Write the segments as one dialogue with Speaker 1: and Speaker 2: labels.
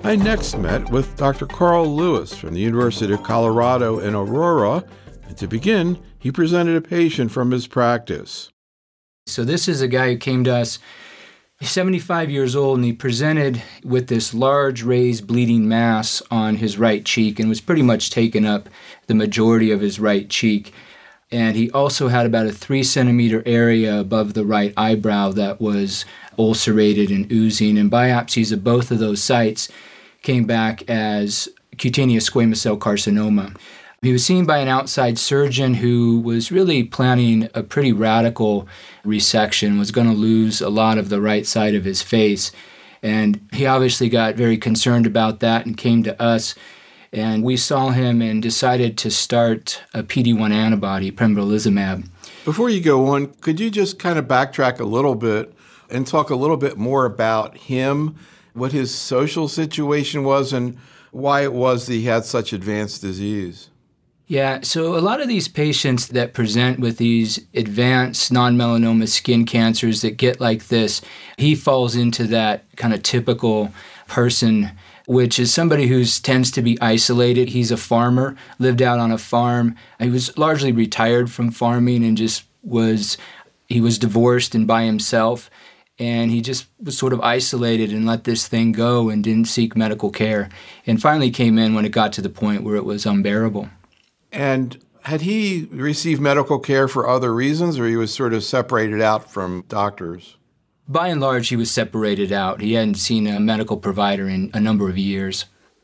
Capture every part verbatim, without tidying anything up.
Speaker 1: I next met with Doctor Carl Lewis from the University of Colorado in Aurora, and to begin, he presented a patient from his practice.
Speaker 2: So this is a guy who came to us, he's seventy-five years old, and he presented with this large raised bleeding mass on his right cheek and was pretty much taking up the majority of his right cheek. And he also had about a three centimeter area above the right eyebrow that was ulcerated and oozing, and biopsies of both of those sites came back as cutaneous squamous cell carcinoma. He was seen by an outside surgeon who was really planning a pretty radical resection, was going to lose a lot of the right side of his face. And he obviously got very concerned about that and came to us. And we saw him and decided to start a P D one antibody, pembrolizumab.
Speaker 1: Before you go on, could you just kind of backtrack a little bit and talk a little bit more about him, what his social situation was, and why it was that he had such advanced disease?
Speaker 2: Yeah, so a lot of these patients that present with these advanced non-melanoma skin cancers that get like this, he falls into that kind of typical person, which is somebody who tends to be isolated. He's a farmer, lived out on a farm. He was largely retired from farming and just was, he was divorced and by himself. And he just was sort of isolated and let this thing go and didn't seek medical care. And finally came in when it got to the point where it was unbearable.
Speaker 1: And had he received medical care for other reasons, or he was sort of separated out from doctors?
Speaker 2: By and large, he was separated out. He hadn't seen a medical provider in a number of years.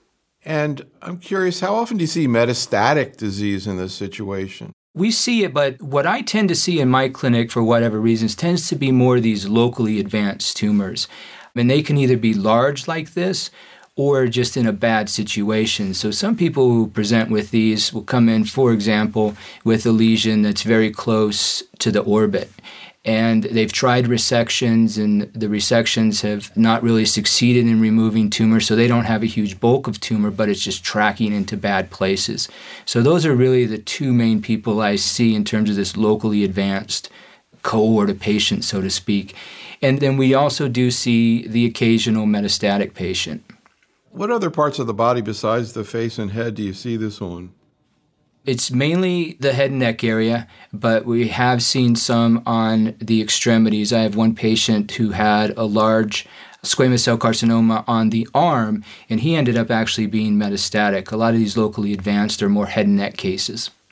Speaker 1: And I'm curious, how often do you see metastatic disease in this situation?
Speaker 2: We see it, but what I tend to see in my clinic, for whatever reasons, tends to be more of these locally advanced tumors. And they can either be large like this or just in a bad situation. So some people who present with these will come in, for example, with a lesion that's very close to the orbit. And they've tried resections, and the resections have not really succeeded in removing tumor, so they don't have a huge bulk of tumor, but it's just tracking into bad places. So those are really the two main people I see in terms of this locally advanced cohort of patients, so to speak. And then we also do see the occasional metastatic patient.
Speaker 1: What other parts of the body besides the face and head do you see this on?
Speaker 2: It's mainly the head and neck area, but we have seen some on the extremities. I have one patient who had a large squamous cell carcinoma on the arm, and he ended up actually being metastatic. A lot of these locally advanced are more head and neck cases.